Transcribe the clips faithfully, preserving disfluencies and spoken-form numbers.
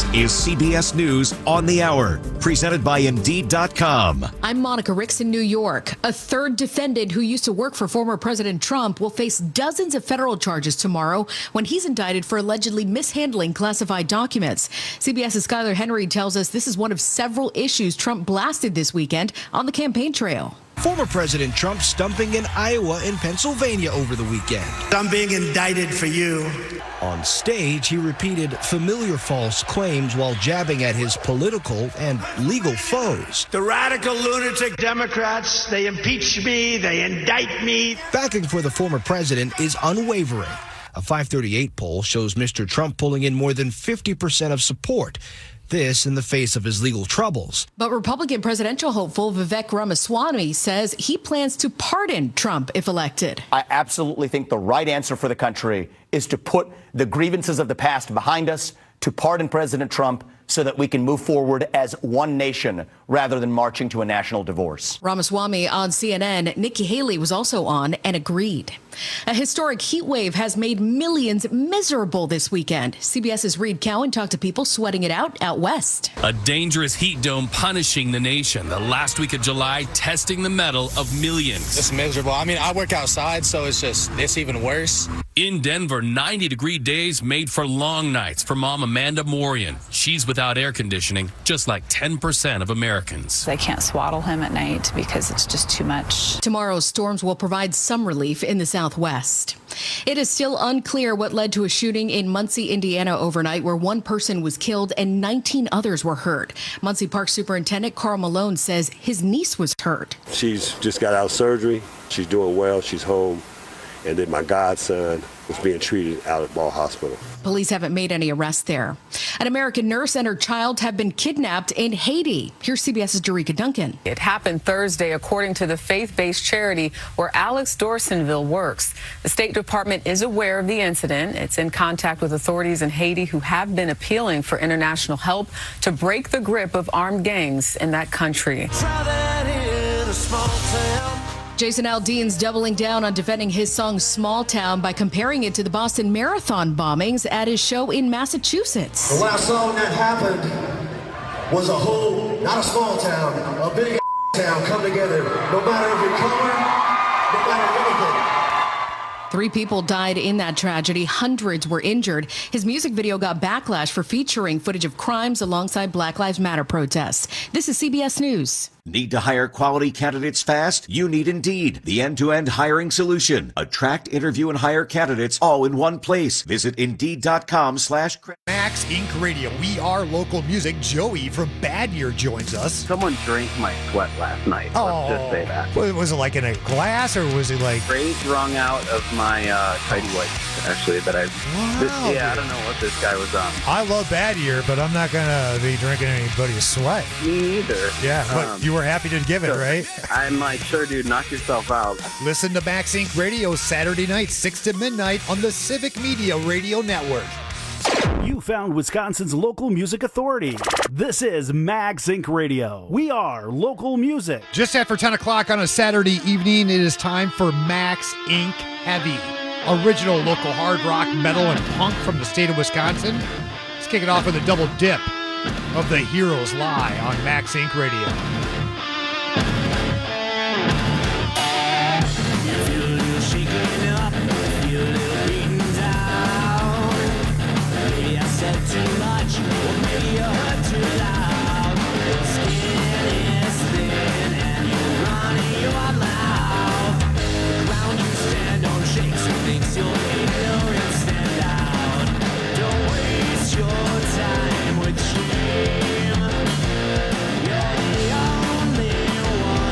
This is C B S News on the Hour, presented by Indeed dot com. I'm Monica Ricks in New York. A third defendant who used to work for former President Trump will face dozens of federal charges tomorrow when he's indicted for allegedly mishandling classified documents. CBS's Skylar Henry tells us this is one of several issues Trump blasted this weekend on the campaign trail. Former President Trump stumping in Iowa and Pennsylvania over the weekend. I'm being indicted for you. On stage, he repeated familiar false claims while jabbing at his political and legal foes. The radical lunatic Democrats, they impeach me, they indict me. Backing for the former president is unwavering. A five thirty-eight poll shows Mister Trump pulling in more than fifty percent of support. This in the face of his legal troubles. But Republican presidential hopeful Vivek Ramaswamy says he plans to pardon Trump if elected. I absolutely think the right answer for the country is to put the grievances of the past behind us, to pardon President Trump so that we can move forward as one nation rather than marching to a national divorce. Ramaswamy on C N N. Nikki Haley was also on and agreed. A historic heat wave has made millions miserable this weekend. CBS's Reed Cowan talked to people sweating it out out west. A dangerous heat dome punishing the nation. The last week of July testing the mettle of millions. It's miserable. I mean, I work outside, so it's just, it's even worse. In Denver, ninety degree days made for long nights for mom Amanda Morian. She's without air conditioning, just like ten percent of Americans. They can't swaddle him at night because it's just too much. Tomorrow's storms will provide some relief in the Southwest. It is still unclear what led to a shooting in Muncie, Indiana overnight, where one person was killed and nineteen others were hurt. Muncie Park Superintendent Carl Malone says his niece was hurt. She's just got out of surgery. She's doing well. She's home. And then my godson was being treated out at Ball Hospital. Police haven't made any arrests there. An American nurse and her child have been kidnapped in Haiti. Here's CBS's Jerika Duncan. It happened Thursday, according to the faith-based charity where Alex Dorsonville works. The State Department is aware of the incident. It's in contact with authorities in Haiti who have been appealing for international help to break the grip of armed gangs in that country. Jason Aldean's doubling down on defending his song Small Town by comparing it to the Boston Marathon bombings at his show in Massachusetts. The last song that happened was a whole, not a small town, a big town come together. No matter if you're color, no matter anything. Three people died in that tragedy. Hundreds were injured. His music video got backlash for featuring footage of crimes alongside Black Lives Matter protests. This is C B S News. Need to hire quality candidates fast? You need Indeed, the end-to-end hiring solution. Attract, interview, and hire candidates all in one place. Visit Indeed.com slash Max Incorporated. Radio. We are local music. Joey from Bad Year joins us. Someone drank my sweat last night. Oh. Let's just say that. Was it like in a glass or was it like... Straight wrung out of my uh, tidy whities, actually, that I... Wow, this, yeah, I don't know what this guy was on. I love Bad Year, but I'm not going to be drinking anybody's sweat. Me either. Yeah, but um, you were happy to give it, so, right? I'm like, sure, dude, knock yourself out. Listen to Max Incorporated. Radio Saturday night, six to midnight on the Civic Media Radio Network. You found Wisconsin's local music authority. This is Max Incorporated. Radio. We are local music. Just after ten o'clock on a Saturday evening, it is time for Max Incorporated. Heavy. Original local hard rock, metal, and punk from the state of Wisconsin. Let's kick it off with a double dip of The Heroes Lie on Max Incorporated. Radio. Too much, or maybe you hurt too loud. Your skin is thin and you're running your mouth. The ground you stand on shakes and makes your ignorance stand out. Don't waste your time with shame. You're the only one.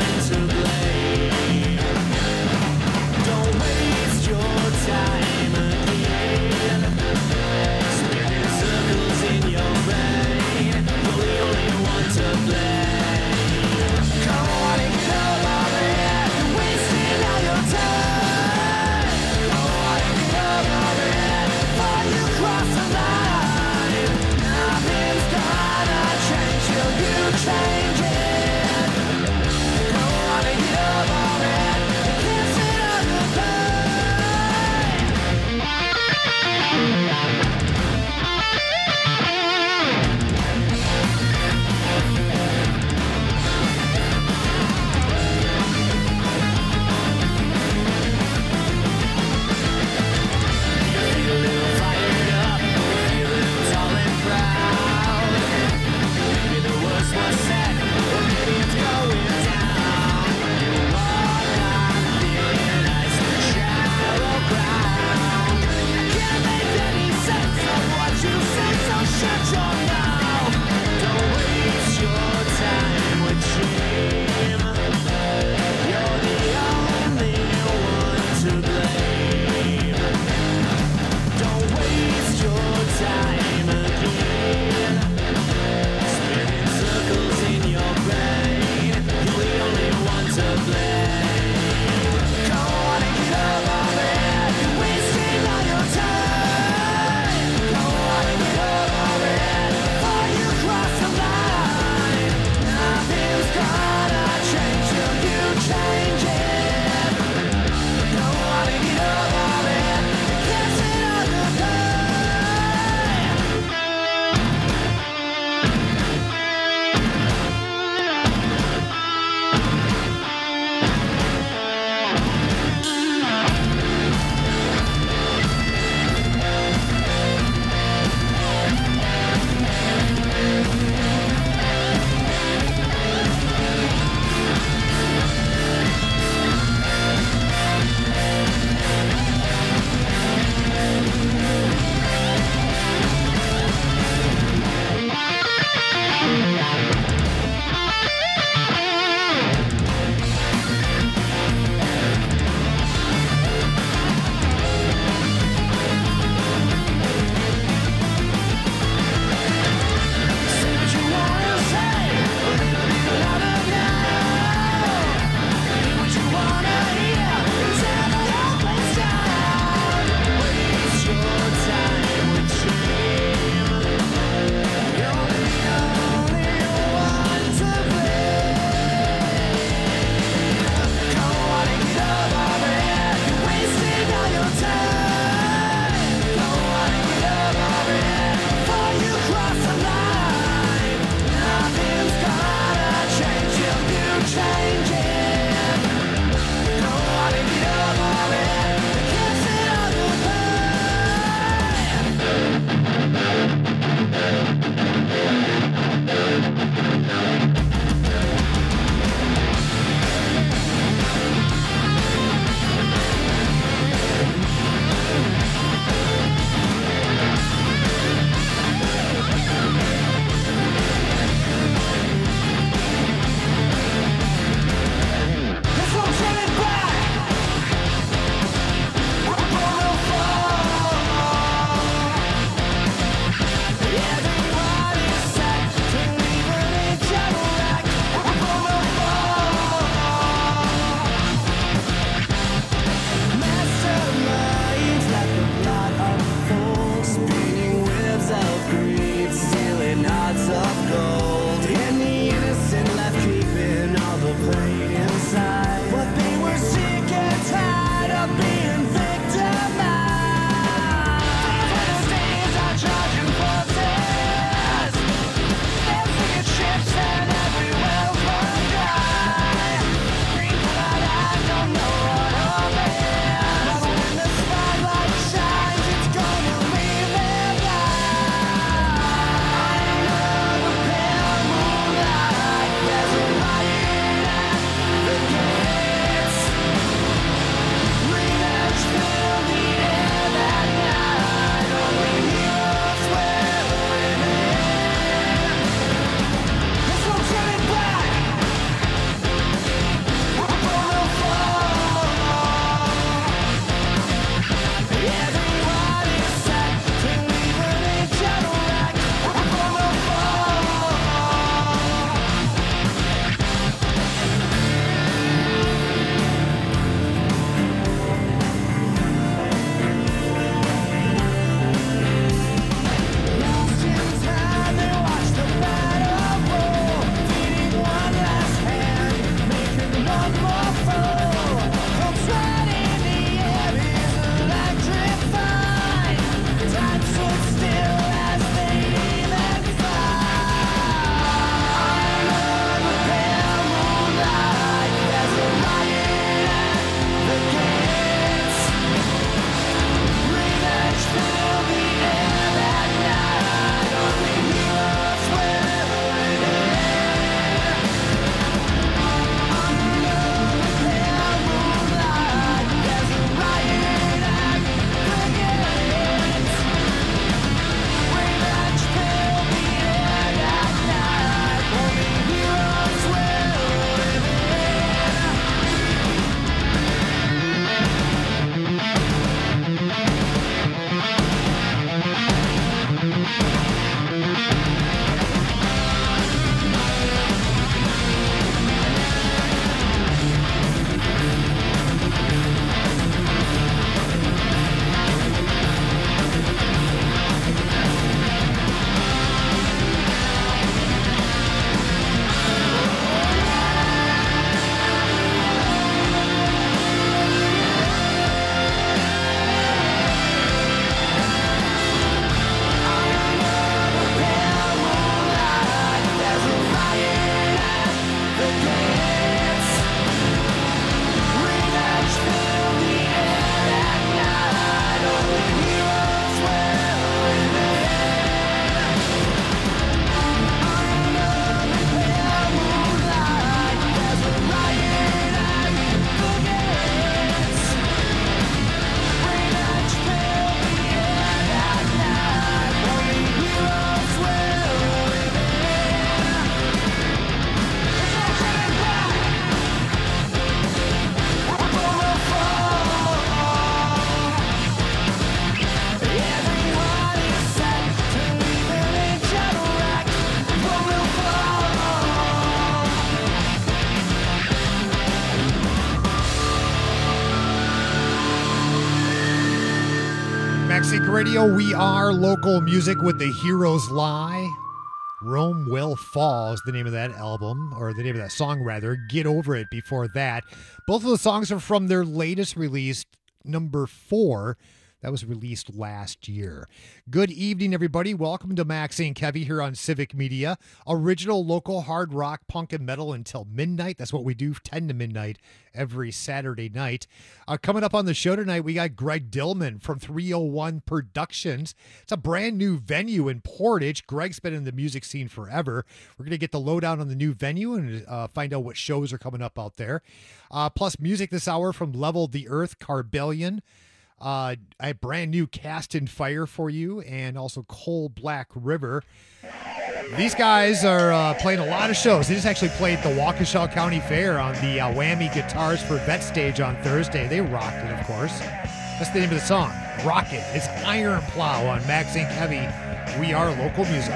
Maxink Radio, we are local music with The Heroes Lie. Rome Will Fall is the name of that album, or the name of that song, rather. Get Over It before that. Both of the songs are from their latest release, number four. That was released last year. Good evening, everybody. Welcome to Maxink Heavy here on Civic Media. Original local hard rock, punk, and metal until midnight. That's what we do, ten to midnight every Saturday night. Uh, coming up on the show tonight, we got Greg Dillman from three oh one Productions. It's a brand new venue in Portage. Greg's been in the music scene forever. We're going to get the lowdown on the new venue and uh, find out what shows are coming up out there. Uh, plus music this hour from Level the Earth, Carbellion. Uh, a brand new Cast in Fire for you, and also Coal Black River. These guys are uh, playing a lot of shows. They just actually played the Waukesha County Fair on the uh, Whammy Guitars for Vet stage on Thursday. They rocked it, of course. That's the name of the song. Rock It. It's Iron Plow on Maxink Heavy. We are local music.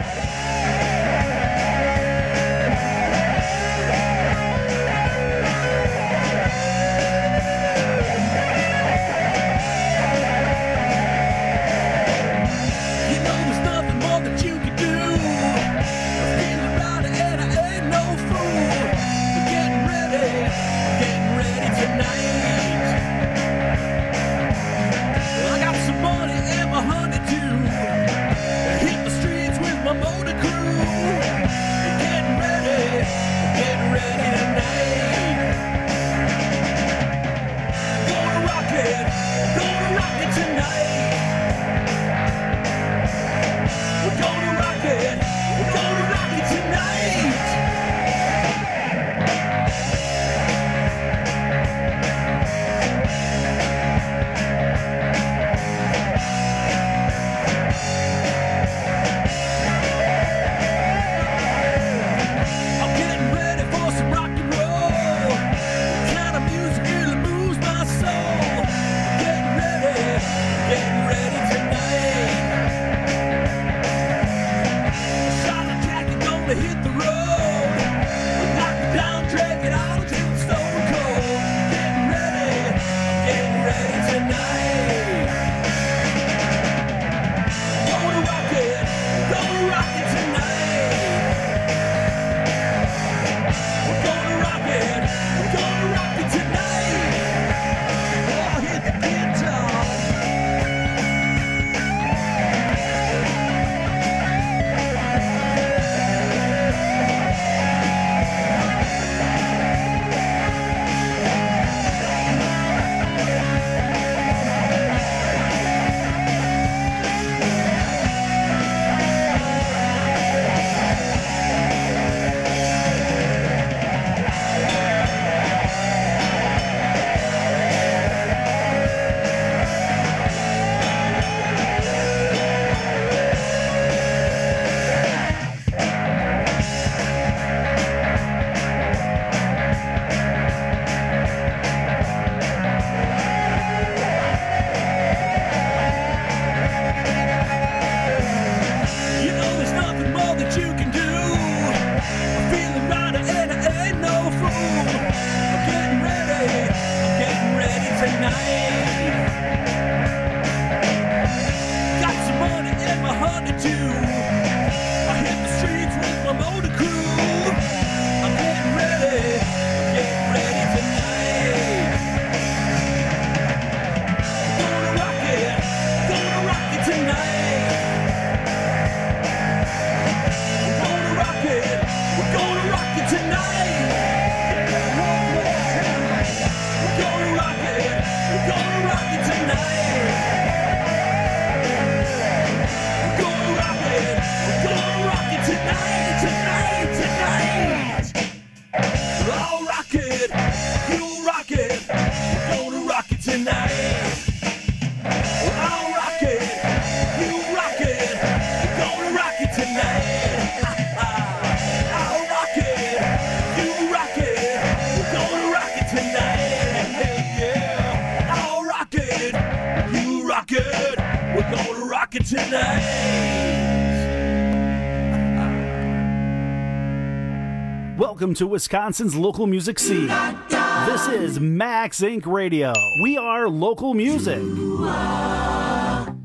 Welcome to Wisconsin's local music scene. This is Maxink Radio. We are local music.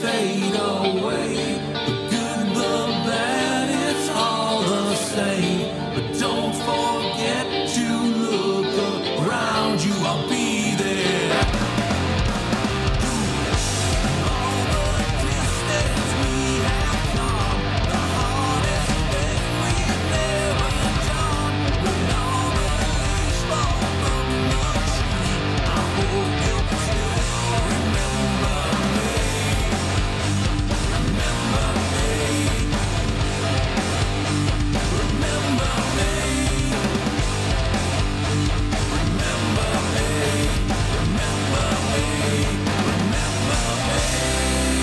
fade away. The good, the bad, it's all the same. But don't forget to look around you, I'll be there. All the distance we have come, the hardest thing we've never done. When all the leaves fall from the tree, I hope you'll still remember me. Remember me. Remember me. Remember me. Remember me. Remember me.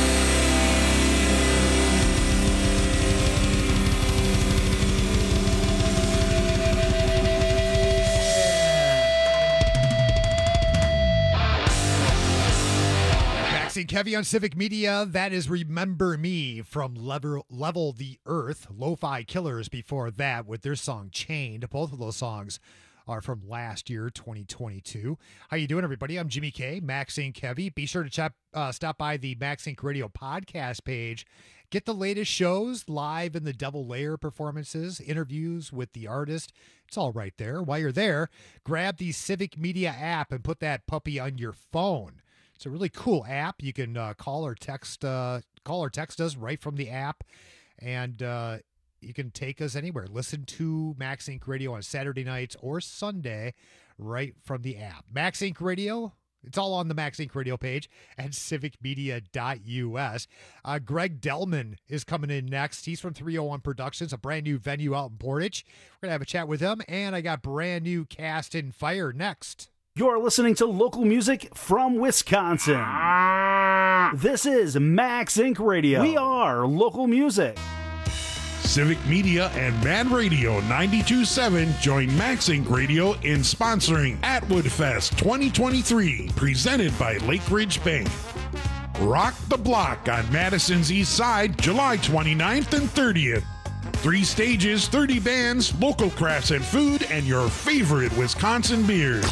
Maxine Kevy on Civic Media. That is Remember Me from Level, Level the Earth. Lo-Fi Killers before that with their song Chained. Both of those songs are from last year, twenty twenty-two. How you doing, everybody? I'm Jimmy K, Maxine Kevy. Be sure to chat, uh, stop by the Max Inc Radio podcast page. Get the latest shows, live in the Devil Lair performances, interviews with the artist. It's all right there. While you're there, grab the Civic Media app and put that puppy on your phone. It's a really cool app. You can uh, call or text, uh, call or text us right from the app, and uh, you can take us anywhere. Listen to Max Inc Radio on Saturday nights or Sunday right from the app. Max Inc Radio. It's all on the Max Inc Radio page at civic media dot U S. Uh, Greg Delman is coming in next. He's from three oh one Productions, a brand new venue out in Portage. We're going to have a chat with him, and I got brand new Cast and Fire next. You're listening to local music from Wisconsin. This is Max Inc Radio. We are local music. Civic Media and Man Radio ninety-two point seven join Max Inc Radio in sponsoring Atwood Fest twenty twenty-three, presented by Lake Ridge Bank. Rock the Block on Madison's East Side, July twenty-ninth and thirtieth. Three stages, thirty bands, local crafts and food, and your favorite Wisconsin beers.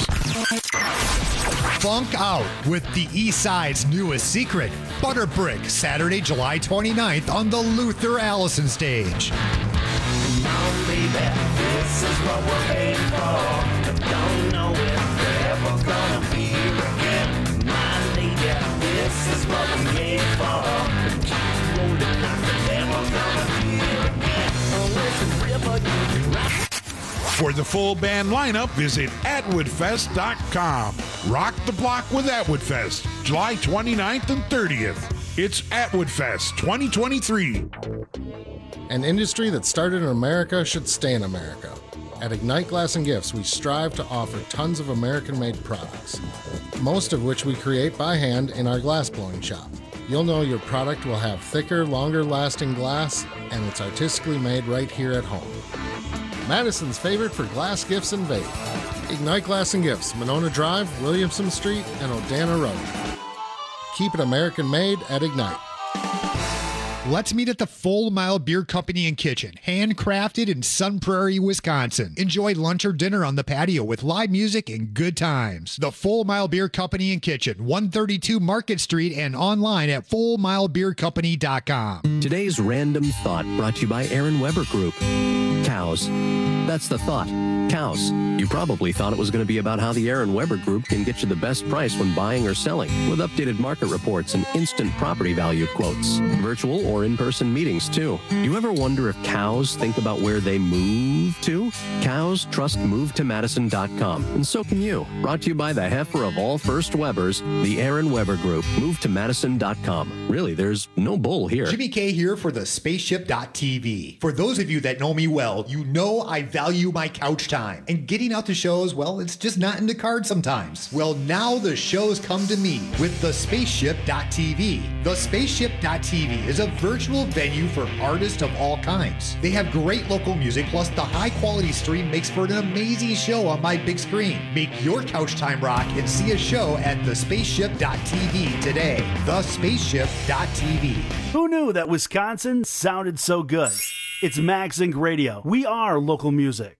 Funk out with the East Side's newest secret, Butterbrick, Saturday, July twenty-ninth on the Luther Allison stage. Now, baby, this is what we're paying for. But don't know if they're ever gonna be here again. My lady, this is what we're paying for. But keep rolling like they're never gonna be here again. Unless the river you can ride. For the full band lineup, visit atwood fest dot com. Rock the Block with Atwood Fest, July twenty-ninth and thirtieth. It's Atwood Fest twenty twenty-three. An industry that started in America should stay in America. At Ignite Glass and Gifts, we strive to offer tons of American-made products, most of which we create by hand in our glass blowing shop. You'll know your product will have thicker, longer-lasting glass, and it's artistically made right here at home. Madison's favorite for glass gifts and vape. Ignite Glass and Gifts, Monona Drive, Williamson Street, and Odana Road. Keep it American-made at Ignite. Let's meet at the Full Mile Beer Company and Kitchen, handcrafted in Sun Prairie, Wisconsin. Enjoy lunch or dinner on the patio with live music and good times. The Full Mile Beer Company and Kitchen, one thirty-two Market Street, and online at full mile beer company dot com. Today's random thought brought to you by Aaron Weber Group. Cows. That's the thought. Cows. You probably thought it was going to be about how the Aaron Weber Group can get you the best price when buying or selling, with updated market reports and instant property value quotes. Virtual or in-person meetings, too. You ever wonder if cows think about where they move to? Cows trust move to madison dot com, and so can you. Brought to you by the heifer of all First Webers, the Aaron Weber Group. move to madison dot com. Really, there's no bull here. Jimmy K here for the spaceship dot t v. For those of you that know me well, you know I value my couch time. And getting out to shows, well, it's just not in the cards sometimes. Well, now the shows come to me with the spaceship dot t v. The spaceship dot t v is a virtual venue for artists of all kinds. They have great local music, plus the high-quality stream makes for an amazing show on my big screen. Make your couch time rock and see a show at the spaceship dot t v today. the spaceship dot t v. Who knew that Wisconsin sounded so good? It's Max Inc Radio. We are local music.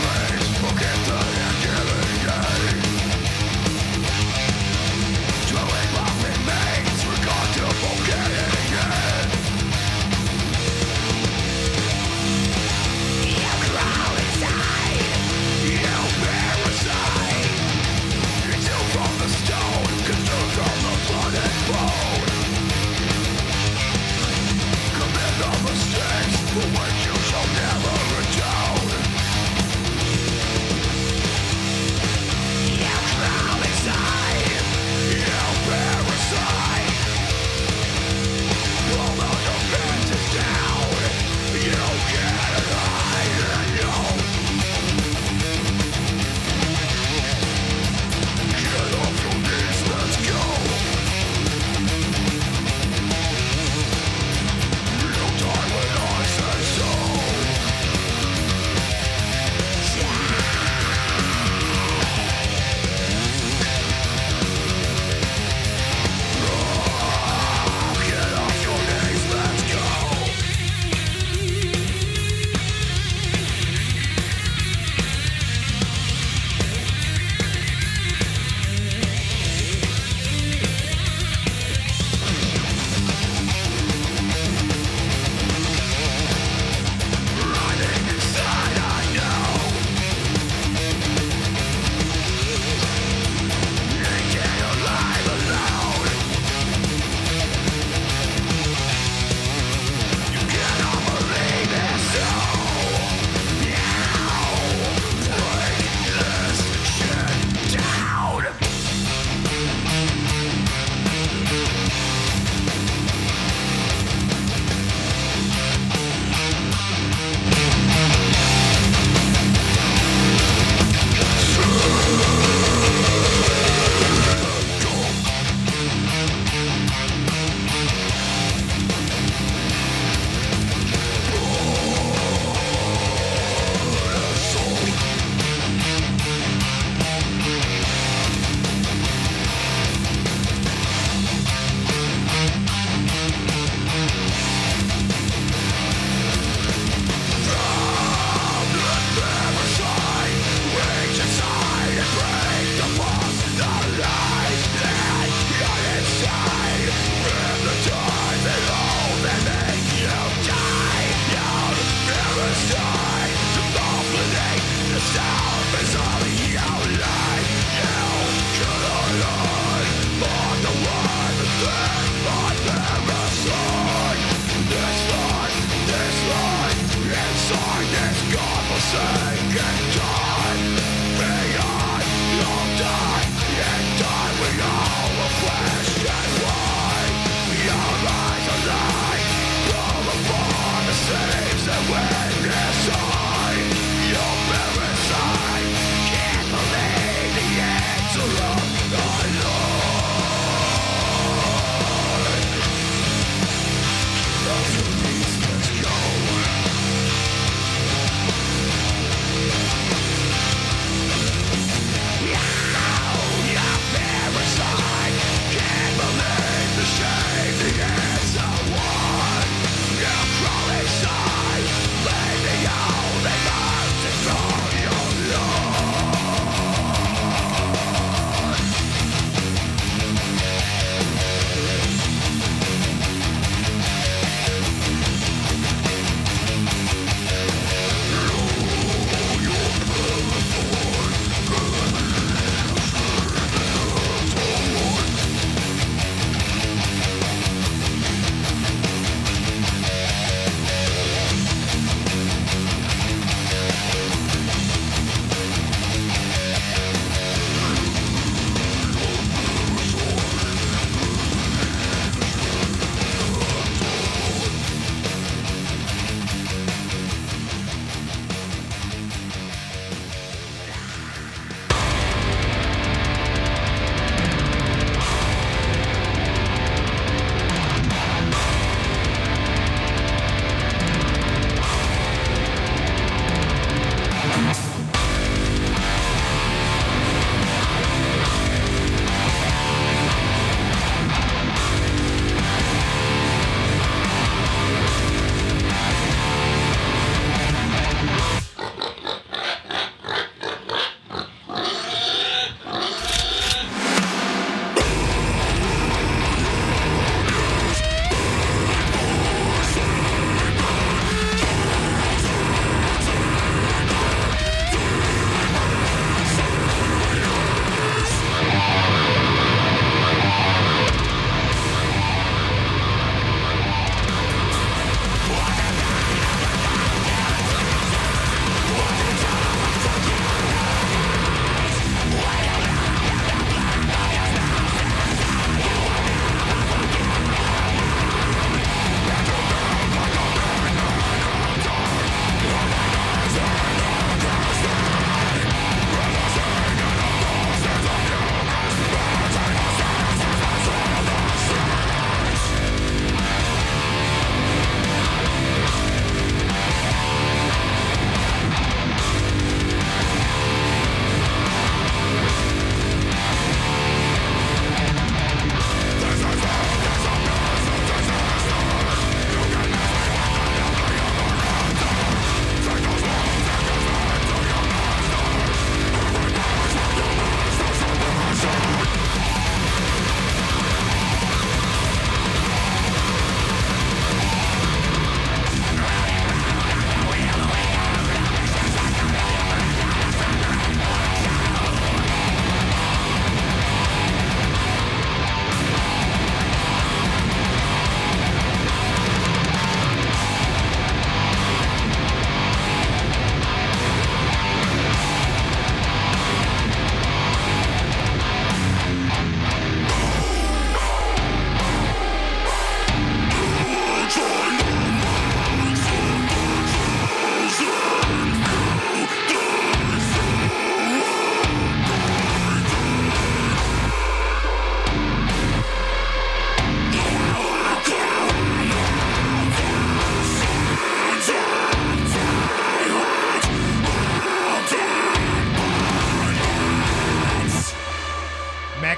Get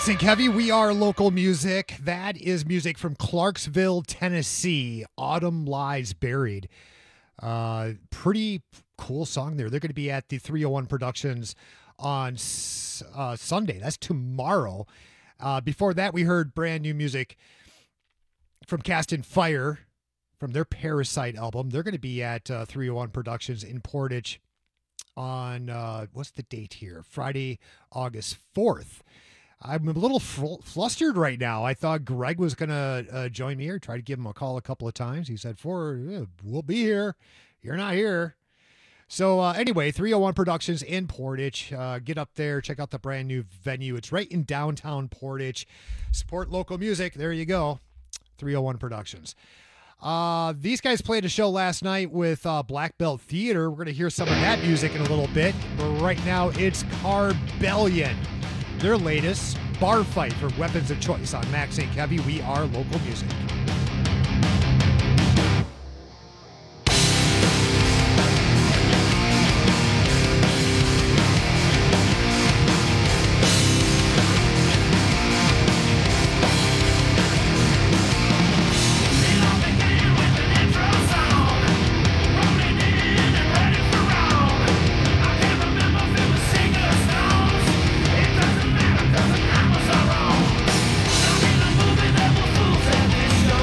Max Inc Heavy, we are local music. That is music from Clarksville, Tennessee. Autumn Lies Buried. Uh, pretty cool song there. They're going to be at the three oh one Productions on uh, Sunday. That's tomorrow. Uh, before that, we heard brand new music from Cast in Fire from their Parasite album. They're going to be at uh, three oh one Productions in Portage on, uh, what's the date here? Friday, August fourth. I'm a little fl- flustered right now. I thought Greg was going to uh, join me here. Tried to give him a call a couple of times. He said, "For yeah, we'll be here. You're not here." So uh, anyway, three oh one Productions in Portage. Uh, get up there. Check out the brand new venue. It's right in downtown Portage. Support local music. There you go. three oh one Productions. Uh, these guys played a show last night with uh, Black Belt Theater. We're going to hear some of that music in a little bit. But right now, it's Carbellion. Their latest, Bar Fight, for Weapons of Choice on Max Inc Heavy. We are local music. Show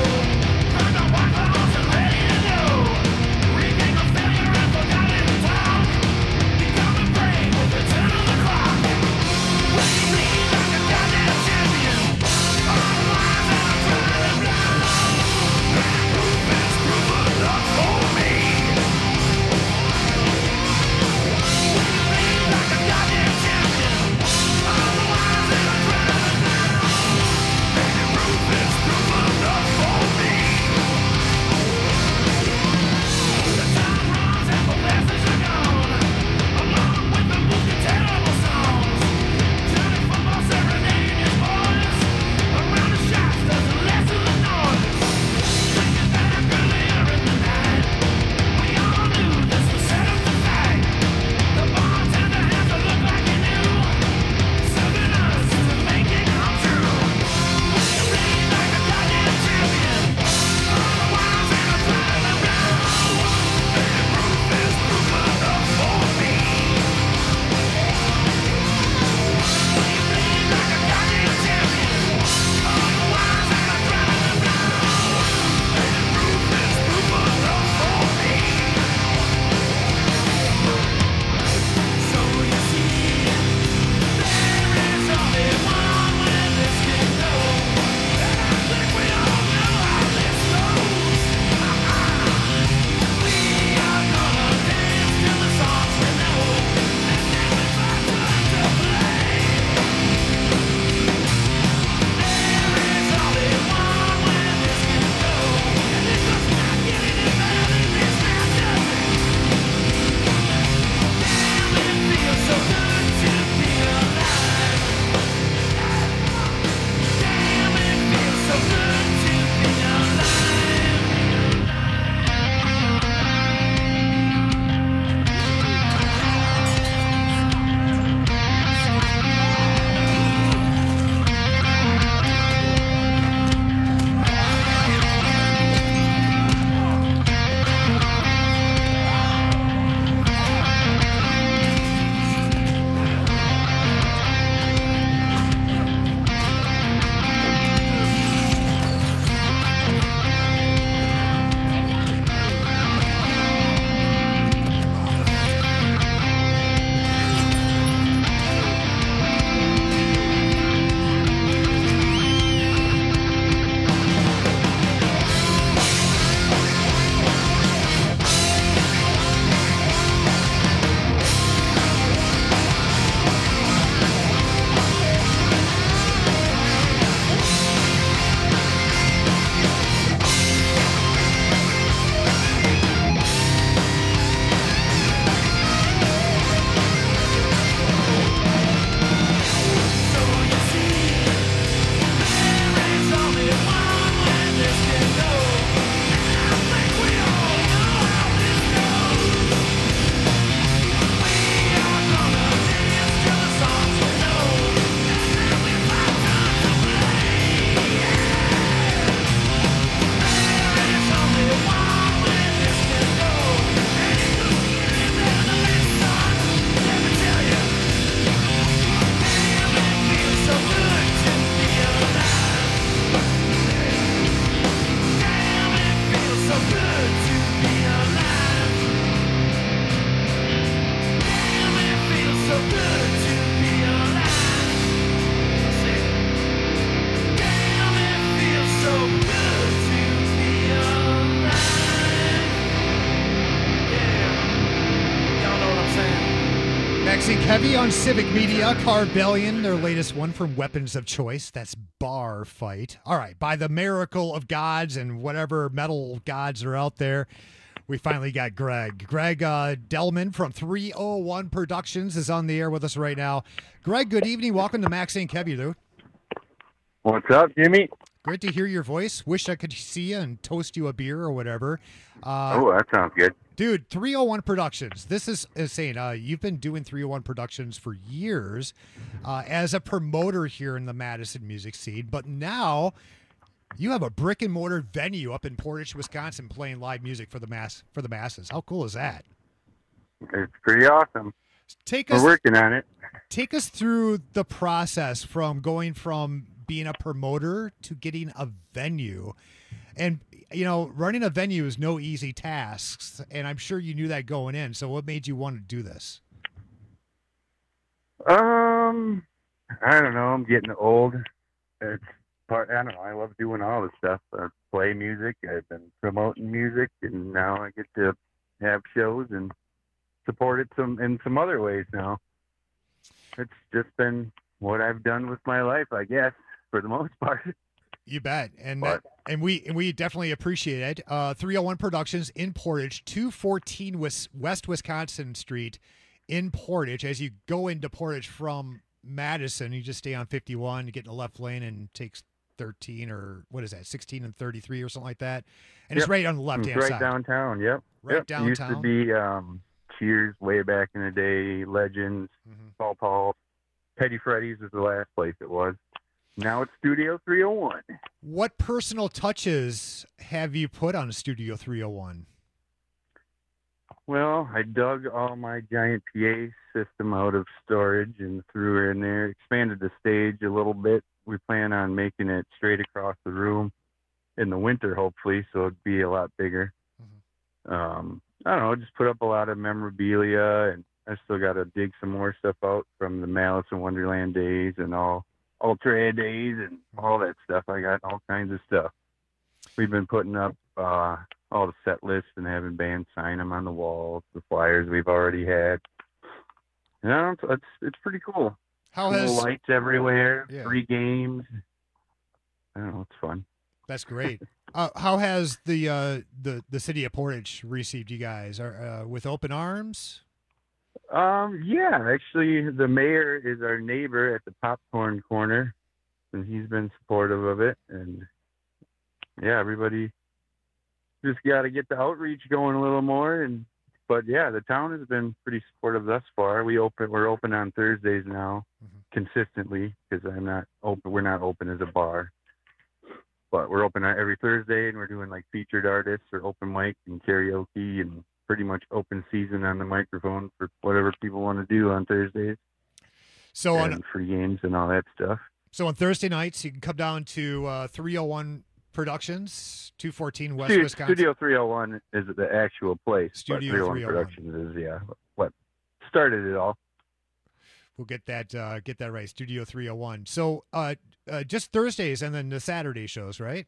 Heavy on Civic Media, Carbellion, their latest one from Weapons of Choice. That's Bar Fight. All right, by the miracle of gods and whatever metal gods are out there, we finally got Greg. Greg uh, Delman from three oh one Productions is on the air with us right now. Greg, good evening. Welcome to Max Inc Heavy, dude. What's up, Jimmy? Great to hear your voice. Wish I could see you and toast you a beer or whatever. Uh, oh, that sounds good. Dude, three oh one Productions. This is insane. Uh, you've been doing three oh one Productions for years uh, as a promoter here in the Madison music scene, but now you have a brick and mortar venue up in Portage, Wisconsin, playing live music for the mass for the masses. How cool is that? It's pretty awesome. Take We're us, working on it. Take us through the process from going from being a promoter to getting a venue. And, you know, running a venue is no easy task, and I'm sure you knew that going in. So what made you want to do this? Um, I don't know. I'm getting old. It's part, I don't know. I love doing all this stuff. I play music. I've been promoting music, and now I get to have shows and support it some in some other ways now. It's just been what I've done with my life, I guess, for the most part. You bet, and that, and we and we definitely appreciate it. Uh, three oh one Productions in Portage, two fourteen West, West Wisconsin Street in Portage. As you go into Portage from Madison, you just stay on fifty-one, you get in the left lane, and takes thirteen or what is that, sixteen and thirty-three or something like that. And Yep. it's right on the left hand It's side. right downtown. Yep. Right yep. downtown. Used to be um, Cheers way back in the day. Legends, Mm-hmm. Paul Paul, Petty Freddy's was the last place it was. Now it's Studio three oh one. What personal touches have you put on Studio three oh one? Well, I dug all my giant P A system out of storage and threw her in there, expanded the stage a little bit. We plan on making it straight across the room in the winter, hopefully, so it'd be a lot bigger. Um, I don't know, just put up a lot of memorabilia, and I still got to dig some more stuff out from the Malice in Wonderland days and all Ultra days and all that stuff. I got all kinds of stuff. We've been putting up uh, all the set lists and having bands sign them on the walls, the flyers we've already had. You know, it's it's pretty cool. How cool has lights everywhere, Yeah. free games. I don't know, it's fun. That's great. Uh, how has the uh, the the city of Portage received you guys? Are uh, with open arms? Um, yeah, actually, the mayor is our neighbor at the Popcorn Corner, and he's been supportive of it. And yeah, everybody just got to get the outreach going a little more. And but yeah, the town has been pretty supportive thus far. We open, we're open on Thursdays now, consistently, because I'm not open. We're not open as a bar, but we're open every Thursday, and we're doing like featured artists or open mic and karaoke and pretty much open season on the microphone for whatever people want to do on Thursdays. So and on free games and all that stuff. So on Thursday nights, you can come down to uh, three oh one Productions, two fourteen West Studio, Wisconsin. Studio three oh one is the actual place. Studio but three oh one three oh one. Productions is yeah what started it all. We'll get that uh, get that right. Studio three oh one. So uh, uh, just Thursdays and then the Saturday shows, right?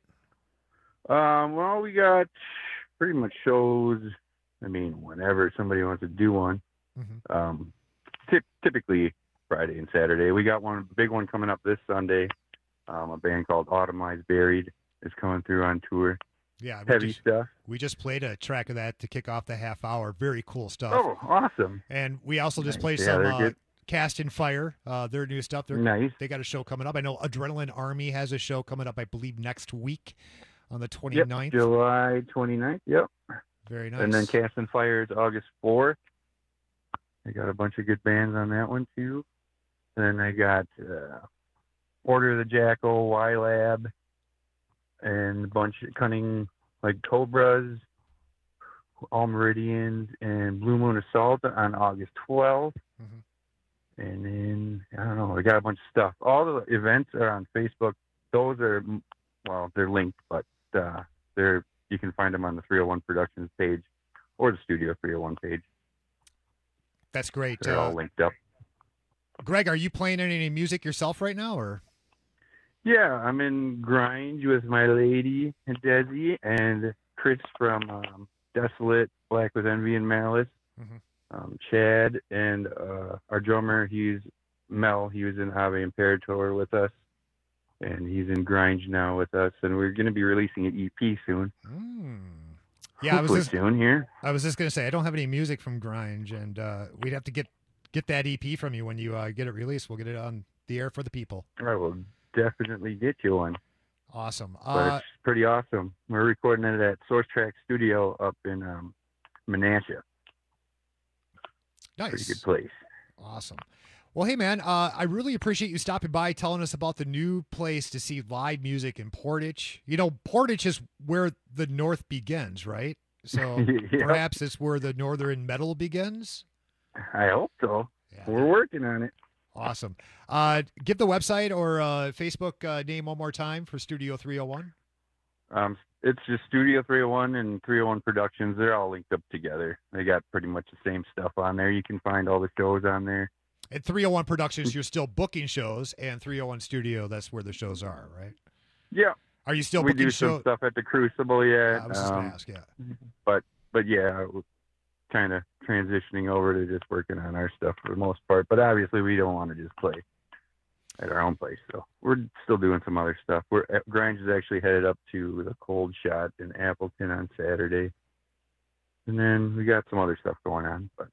Um, well, we got pretty much shows. I mean, whenever somebody wants to do one. Mm-hmm. Um, ty- typically Friday and Saturday. We got one big one coming up this Sunday. Um, a band called Autumn Lies Buried is coming through on tour. Yeah, we heavy just, stuff. We just played a track of that to kick off the half hour. Very cool stuff. Oh, awesome! And we also just Nice. played Yeah, some they're uh, good. Cast in Fire. Uh, their new stuff. They're, Nice. They got a show coming up. I know Adrenaline Army has a show coming up, I believe, next week on the Yep, twenty-ninth. July twenty-ninth. Yep. Very nice. And then Cast and Fire is August fourth. I got a bunch of good bands on that one too. And then I got uh, Order of the Jackal, Y Lab, and a bunch of Cunning, like Cobras, All Meridians, and Blue Moon Assault on August twelfth. Mm-hmm. And then, I don't know, I got a bunch of stuff. All the events are on Facebook. Those are, well, they're linked, but uh, they're you can find them on the three oh one Productions page or the Studio three oh one page. That's great. They're Uh, all linked up. Greg, are you playing any music yourself right now, or? Yeah, I'm in Gringe with my lady, Desi, and Chris from um, Desolate, Black with Envy and Malice. Mhm. um, Chad, and uh, our drummer, he's Mel. He was in Ave Imperator with us, and he's in Gringe now with us. And we're going to be releasing an E P soon. Mm. Yeah, I was just, soon here. I was just going to say, I don't have any music from Gringe, and uh, we'd have to get get that E P from you when you uh, get it released. We'll get it on the air for the people. I will definitely get you one. Awesome. But Uh, it's pretty awesome. We're recording it at Source Track Studio up in um, Menasha. nice. Pretty good place. Awesome. Well, hey, man, uh, I really appreciate you stopping by, telling us about the new place to see live music in Portage. You know, Portage is where the North begins, right? So Yep. perhaps it's where the Northern metal begins? I hope so. We're working on it. Awesome. Uh, give the website or uh, Facebook uh, name one more time for Studio three oh one. Um, it's just Studio three oh one and three oh one Productions. They're all linked up together. They got pretty much the same stuff on there. You can find all the shows on there. At three oh one Productions, you're still booking shows, and three oh one Studio, that's where the shows are, right? Yeah. Are you still we booking do some shows? stuff at the Crucible yet. I was just gonna um, ask, yeah. But but yeah, we're kind of transitioning over to just working on our stuff for the most part. But obviously, we don't want to just play at our own place, so we're still doing some other stuff. We're Gringe is actually headed up to the Cold Shot in Appleton on Saturday, and then we got some other stuff going on. But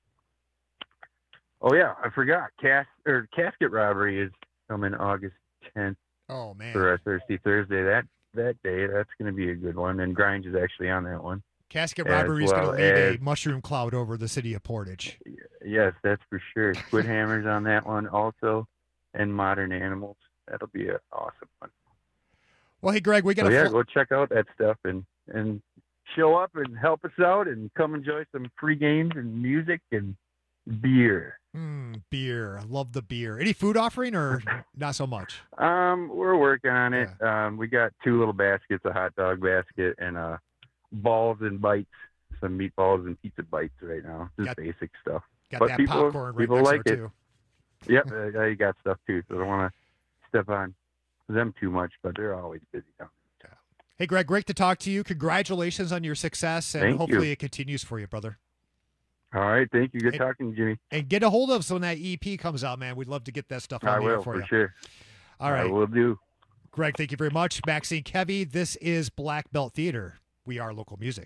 oh yeah, I forgot. Cas or Casket Robbery is coming August tenth. Oh man, for our Thirsty Thursday. That that day, that's going to be a good one. And Gringe is actually on that one. Casket As Robbery is going to well leave as- a mushroom cloud over the city of Portage. Yes, that's for sure. Squid Hammers on that one also, and Modern Animals. That'll be an awesome one. Well, hey, Greg, we got So to yeah, go check out that stuff and and show up and help us out and come enjoy some free games and music and beer. Mm, beer. I love the beer. Any food offering or not so much? Um, we're working on it. Um, we got two little baskets, a hot dog basket and uh balls and bites, some meatballs and pizza bites right now. Just Got- basic stuff. Got but that people, popcorn right people next like door, it. too. Yep, I, I got stuff too, so I don't want to step on them too much, but they're always busy down there. Hey, Greg, great to talk to you. Congratulations on your success, and Thank hopefully you. it continues for you, brother. All right, thank you. Good And- talking, to Jimmy. And get a hold of us when that E P comes out, man. We'd love to get that stuff on I the air will, for for you. sure. All right. I will do. Greg, thank you very much. Maxine Kevy, this is Black Belt Theater. We are local music.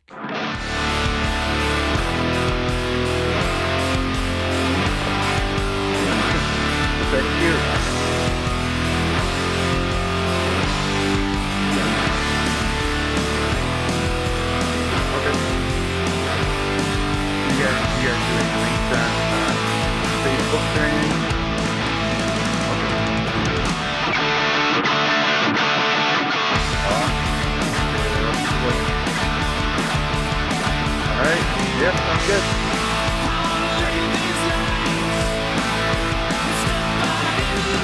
Thank you. You guys, you guys do any links on uh, Facebook or anything? All right. Yep, sounds good.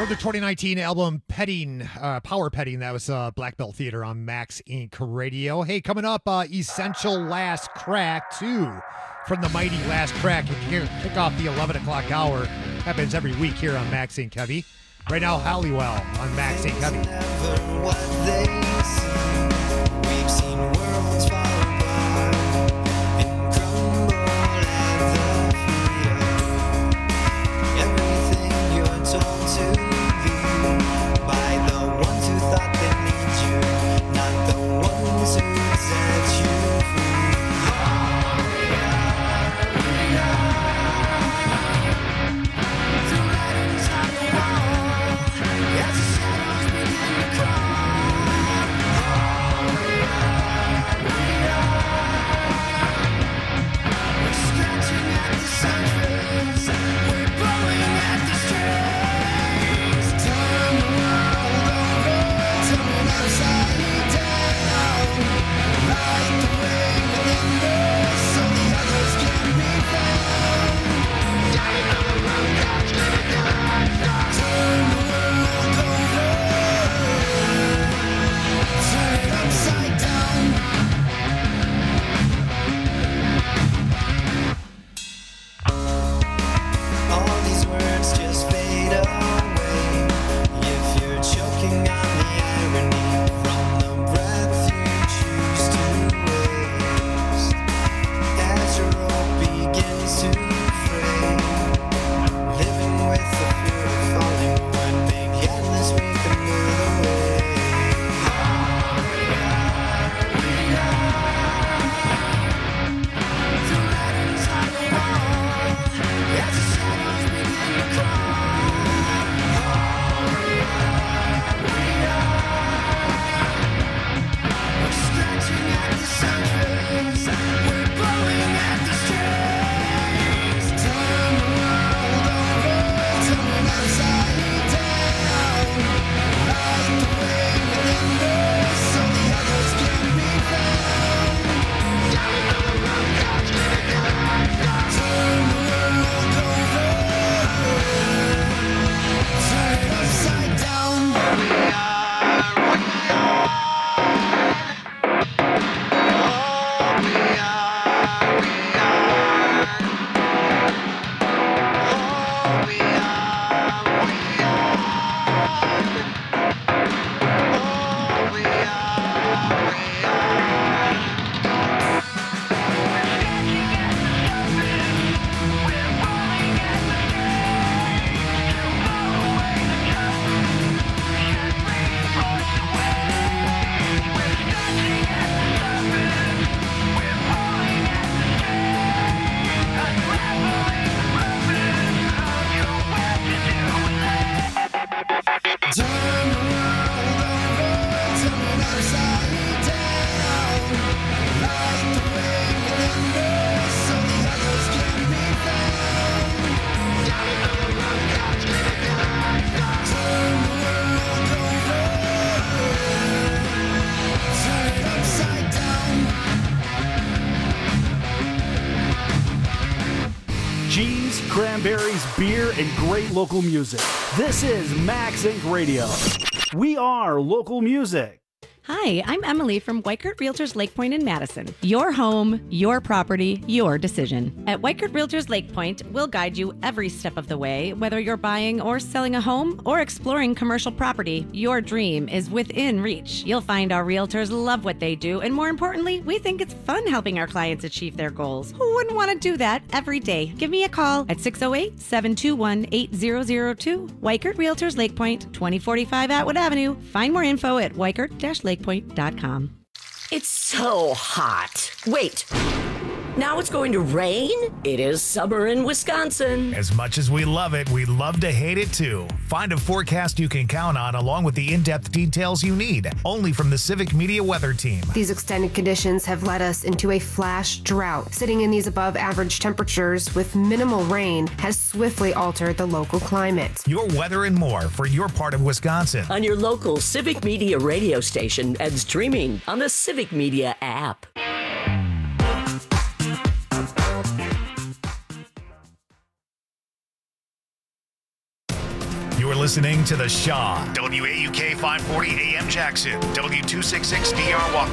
From their twenty nineteen album Petting, uh, Power Petting, that was uh, Black Belt Theater on Max Incorporated. Radio. Hey, coming up, uh, Essential Last Crack two from the mighty Last Crack. You can kick off the eleven o'clock hour. Happens every week here on Max Inc. Heavy. Right now, Halliwell on Max Inc. Heavy. We've seen worlds fall apart and crumble at the fear. Everything you're told to be by the ones who thought they need you, not the ones who set you free. We are, we are. The writings on the wall as the shadows begin to crawl. We are, we are. We're scratching at the surface. We're blowing at the strings. Turn the world over, turn it upside down. Light the way within us so the others can be found. Down on the road, catch me down. Turn the world over, turn it upside down. All these words just fade away if you're choking on the irony from the breath you choose to waste. As your rope begins to fray, living with the fear of falling would make endless we can move away. We are, we are. The writings on the wall as the shadows begin to crawl. We are, we are. We're scratching at the surface. We're blowing at the strings. Turn the world over, turn it upside down. Light the way within us so the others can be found. Down on the road, catch me down. Turn the world over, turn it upside down. We are, we are. Oh, we are, we are. Oh, we are, we are. Oh, we are, we are. Turn the world over, turn it upside down. Light the way within us so the others can be found. Down on the road, catch me down. Turn the world over, turn it upside down. Cheese, cranberries, beer, and great local music. This is Max Incorporated. Radio. We are local music. Hi, I'm Emily from Weichert Realtors Lake Point in Madison. Your home, your property, your decision. At Weichert Realtors Lake Point, we'll guide you every step of the way. Whether you're buying or selling a home or exploring commercial property, your dream is within reach. You'll find our realtors love what they do, and more importantly, we think it's fun helping our clients achieve their goals. Who wouldn't want to do that every day? Give me a call at six oh eight, seven two one, eight zero zero two. Weichert Realtors Lake Point, twenty forty-five Atwood Avenue. Find more info at weichert dash lake point dot com. It's so hot. Wait. Now it's going to rain? It is summer in Wisconsin. As much as we love it, we love to hate it too. Find a forecast you can count on along with the in-depth details you need. Only from the Civic Media Weather Team. These extended conditions have led us into a flash drought. Sitting in these above average temperatures with minimal rain has swiftly altered the local climate. Your weather and more for your part of Wisconsin. On your local Civic Media radio station and streaming on the Civic Media app. You're listening to The Shaw. W A U K five forty A M Jackson. W two sixty-six D R Waukee.